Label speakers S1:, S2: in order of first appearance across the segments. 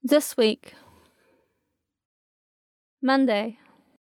S1: This week, Monday.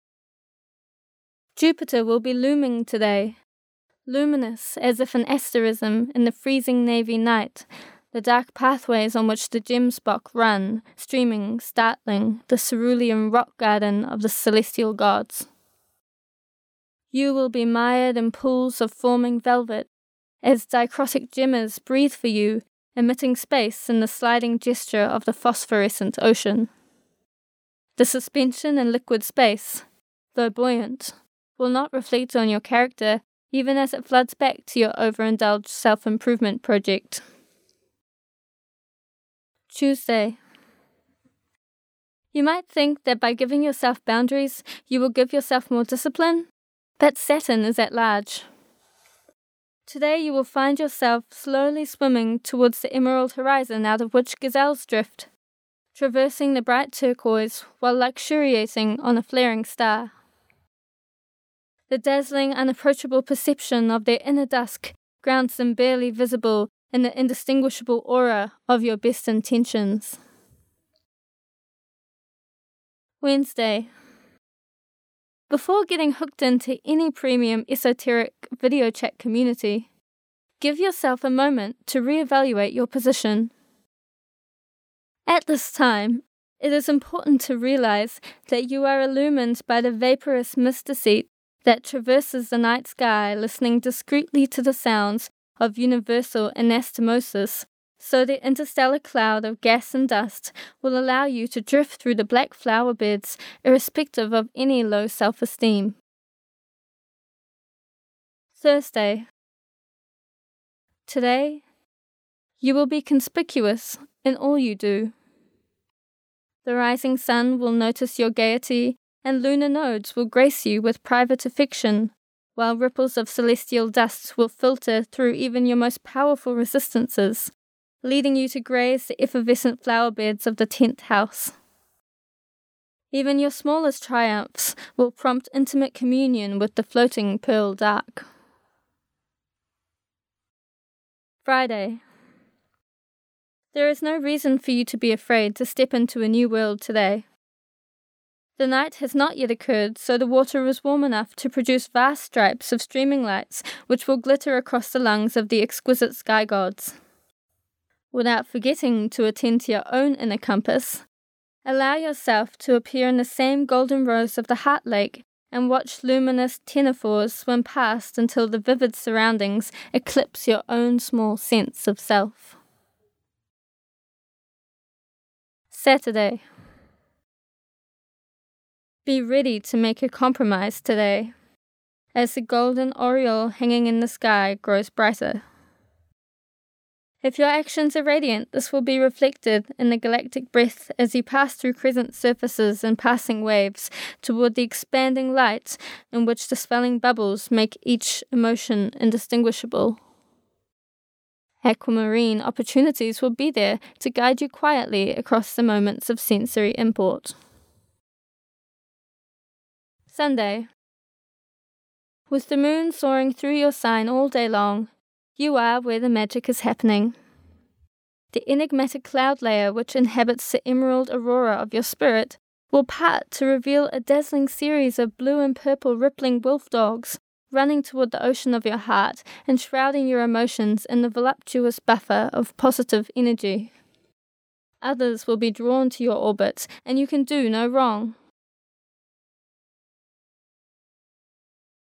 S1: Jupiter will be looming today, luminous as if an asterism in the freezing navy night, the dark pathways on which the gemsbok run, streaming, startling, the cerulean rock garden of the celestial gods. You will be mired in pools of forming velvet, as dichrotic gemmers breathe for you, emitting space in the sliding gesture of the phosphorescent ocean. The suspension in liquid space, though buoyant, will not reflect on your character even as it floods back to your overindulged self-improvement project. Tuesday. You might think that by giving yourself boundaries, you will give yourself more discipline, but Saturn is at large. Today you will find yourself slowly swimming towards the emerald horizon out of which gazelles drift, traversing the bright turquoise while luxuriating on a flaring star. The dazzling, unapproachable perception of their inner dusk grounds them barely visible in the indistinguishable aura of your best intentions. Wednesday. Before getting hooked into any premium esoteric video chat community, give yourself a moment to reevaluate your position. At this time, it is important to realize that you are illumined by the vaporous mist deceit that traverses the night sky, listening discreetly to the sounds of universal anastomosis, so the interstellar cloud of gas and dust will allow you to drift through the black flower beds irrespective of any low self-esteem. Thursday. Today, you will be conspicuous in all you do. The rising sun will notice your gaiety, and lunar nodes will grace you with private affection, while ripples of celestial dust will filter through even your most powerful resistances, leading you to graze the effervescent flower beds of the 10th house. Even your smallest triumphs will prompt intimate communion with the floating pearl dark. Friday. There is no reason for you to be afraid to step into a new world today. The night has not yet occurred, so the water is warm enough to produce vast stripes of streaming lights which will glitter across the lungs of the exquisite sky gods. Without forgetting to attend to your own inner compass, allow yourself to appear in the same golden rose of the heart lake and watch luminous ctenophores swim past until the vivid surroundings eclipse your own small sense of self. Saturday. Be ready to make a compromise today, as the golden aureole hanging in the sky grows brighter. If your actions are radiant, this will be reflected in the galactic breath as you pass through crescent surfaces and passing waves toward the expanding light in which the swelling bubbles make each emotion indistinguishable. Aquamarine opportunities will be there to guide you quietly across the moments of sensory import. Sunday. With the moon soaring through your sign all day long, you are where the magic is happening. The enigmatic cloud layer which inhabits the emerald aurora of your spirit will part to reveal a dazzling series of blue and purple rippling wolf dogs running toward the ocean of your heart and shrouding your emotions in the voluptuous buffer of positive energy. Others will be drawn to your orbit, and you can do no wrong.